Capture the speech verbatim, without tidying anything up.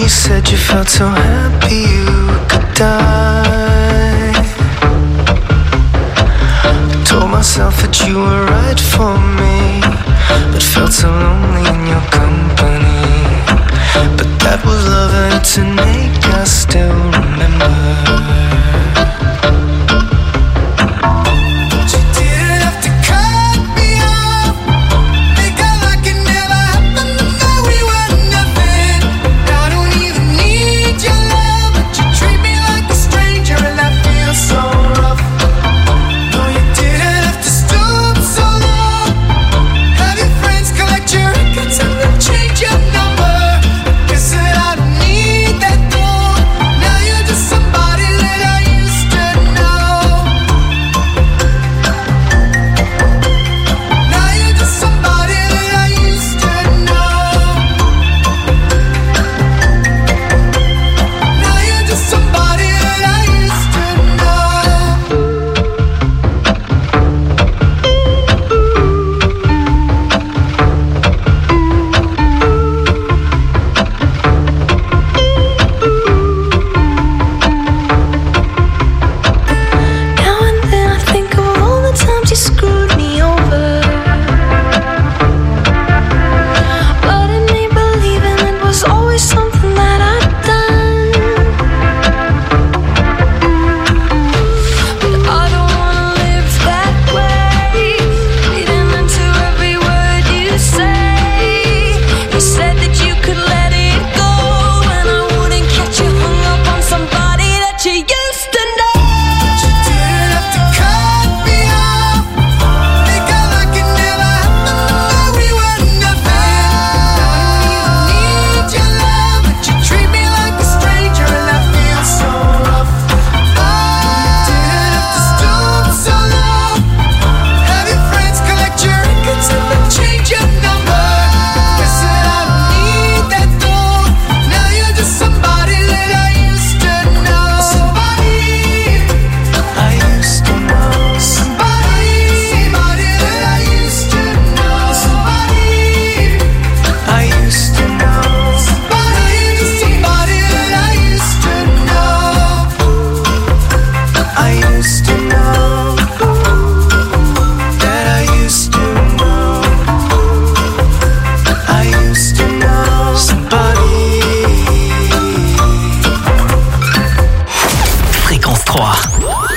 you said you felt so happy you could die. I told myself that you were right for me, but felt so lonely in your company. But that was love and tonight I still remember. trois.